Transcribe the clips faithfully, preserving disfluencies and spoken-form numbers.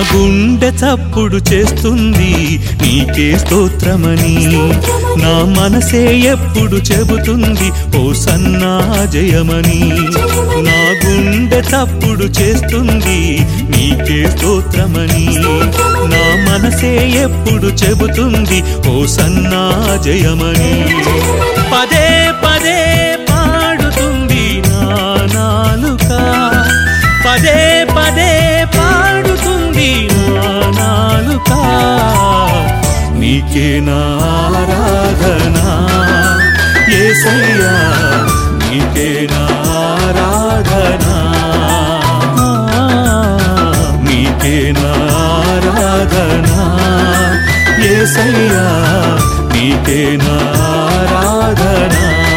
గుండె చప్పుడు చేస్తుంది నీకే స్తోత్రమని, నా మనసే ఎప్పుడు చెబుతుంది ఓ సన్నా జయమని. నా గుండె చప్పుడు చేస్తుంది నీకే స్తోత్రమని, నా మనసే ఎప్పుడు చెబుతుంది ఓ సన్నా జయమని. పదే పదే పాడుతుంది నా నాలుక, పదే పదే పాడుతుంది నా నాలుక. నీకే నా ఆరాధన యేసయ్యా, నీకే నా ఆరాధన, నీకే నా ఆరాధన యేసయ్యా, నీకే నా ఆరాధన.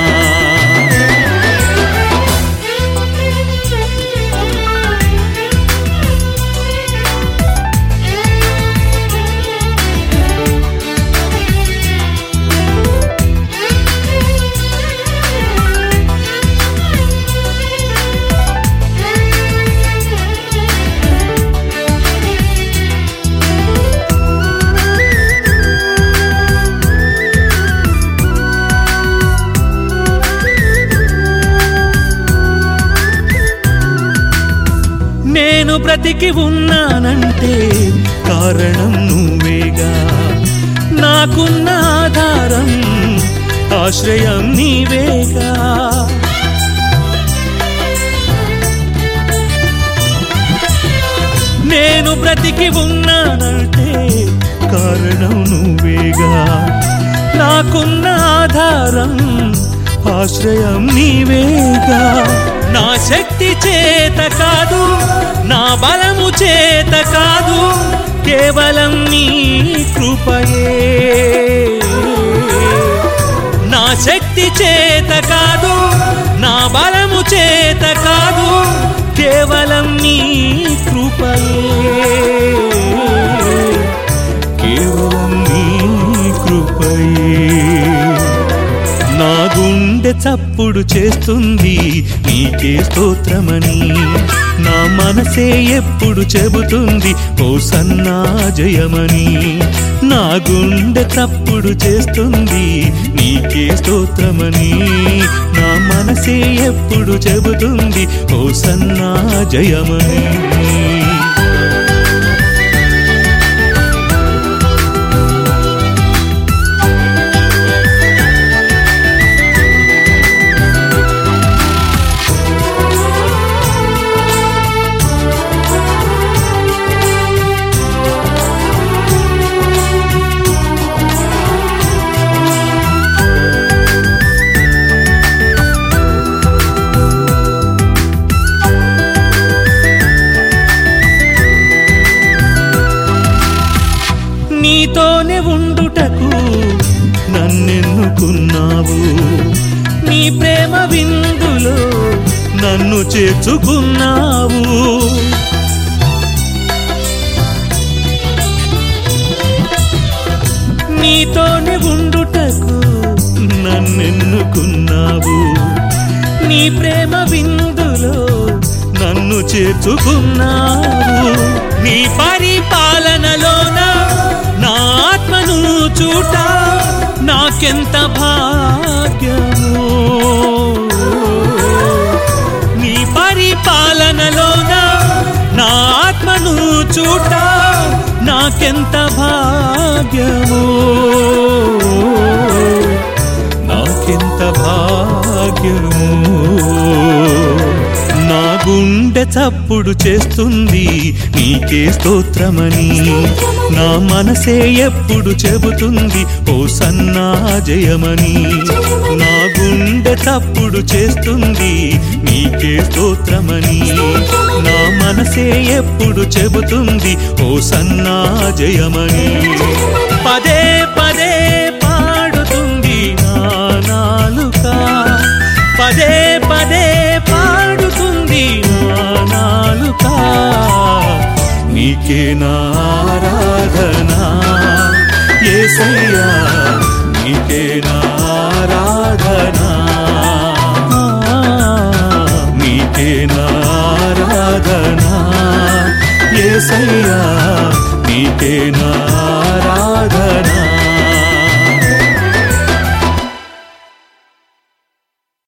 నేను బ్రతికి ఉన్నానంటే కారణం నువ్వేగా, నాకున్న ఆధారం ఆశ్రయం నీవేగా. నేను బ్రతికి ఉన్నానంటే కారణం నువ్వేగా, నాకున్న ఆధారం ఆశ్రయం నీవేగా. నా శక్తి చేత కాదు, నా బలము చేత కాదు, కేవలం నీ కృపయే. నా శక్తి చేత కాదు, నా బలము చేత కాదు, కేవలం నీ కృపయే, కేవలం నీ కృపయే. నా గుండె చప్పుడు చేస్తుంది నీకే స్తోత్రమని, నా మనసే ఎప్పుడు చెబుతుంది ఓ సన్నా జయమని. నా గుండె చప్పుడు చేస్తుంది నీకే స్తోత్రమని, నా మనసే ఎప్పుడు చెబుతుంది ఓ సన్నా జయమని. నీతోనే ఉండుటకు నన్నెన్నుకున్నావు, నీ ప్రేమ విందులో నన్ను చేర్చుకున్నావు. నీతోనే ఉండుటకు నన్నెన్నుకున్నావు, నీ ప్రేమ విందులో నన్ను చేర్చుకున్నావు. నీ పరిపాలనలోన నా ఆత్మను చూట నాకెంత భాగ్యము. నీ పరిపాలనలోన నా ఆత్మను చూట నాకెంత భాగ్యము, నాకెంత భాగ్యము. నా గుండె చప్పుడు చేస్తుంది నీకే స్తోత్రమని, నా మనసే ఎప్పుడు చెబుతుంది ఓ సన్నా జయమని. నా గుండె చప్పుడు చేస్తుంది నీకే స్తోత్రమని, నా మనసే ఎప్పుడు చెబుతుంది ఓ సన్నా జయమని. పదే పదే పాడుతుంది నా నాలుక, పదే పదే పాడుతుంది నా నాలుక. నీకే నా ఆరాధన యేసయ్యా, నీకే నా ఆరాధన, నీకే నా ఆరాధన యేసయ్యా నీకే నా